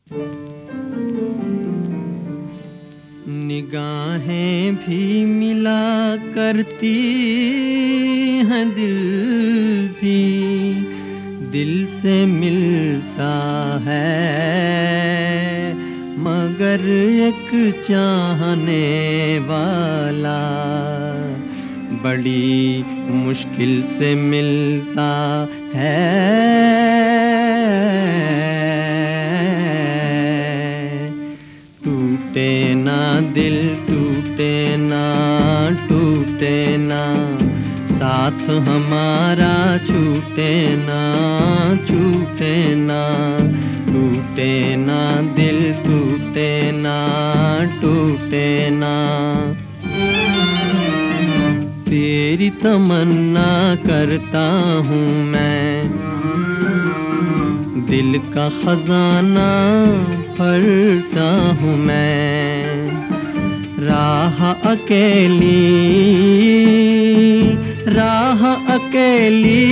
निगाहें भी मिला करती हैं, दिल भी दिल से मिलता है, मगर एक चाहने वाला बड़ी मुश्किल से मिलता है। टूटे ना दिल, टूटे ना, टूटे ना साथ हमारा, छूटे ना, छूटे ना, टूटे ना दिल, टूटे ना, टूटे ना। तेरी तमन्ना करता हूँ मैं, दिल का खजाना भरता हूँ मैं। राह अकेली, राह अकेली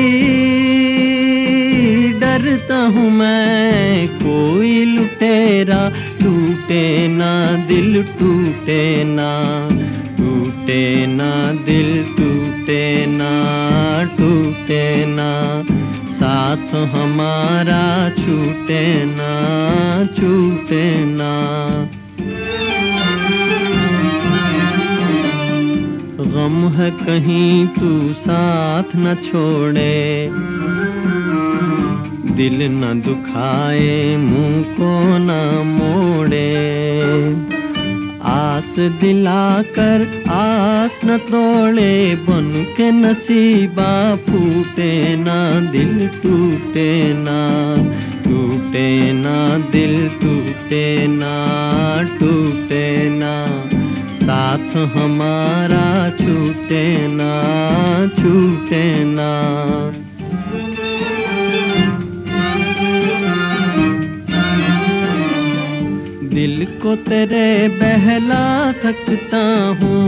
डरता हूँ मैं, कोई लुटेरा लूटे ना दिल, टूटे ना, टूटे ना दिल, टूटे ना, टूटे ना साथ हमारा, छूटे ना, छूटे ना। गम है कहीं तू साथ न छोड़े, दिल न दुखाए, मुंह को न मोड़े। आस दिलाकर आस न तोड़े, बन के नसीबा फूटे ना दिल, टूटे ना, टूटे ना दिल, टूटे ना, टूटे ना साथ हमारा, छूटे ना, छूटे ना। दिल को तेरे बहला सकता हूँ,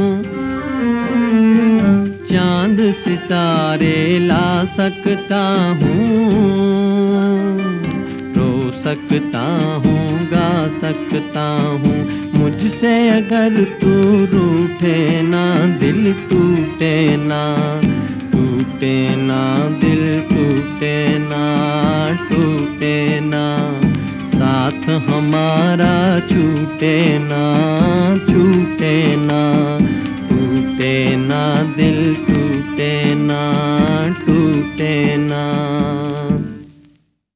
चांद सितारे ला सकता हूँ, रो सकता हूँ, गा सकता हूँ। मुझसे अगर तू रूठे ना दिल, टूटे ना, टूटे ना दिल, टूटे ना, टूटे ना साथ हमारा, छूटे ना, छूटे ना, टूटे ना दिल, टूटे ना।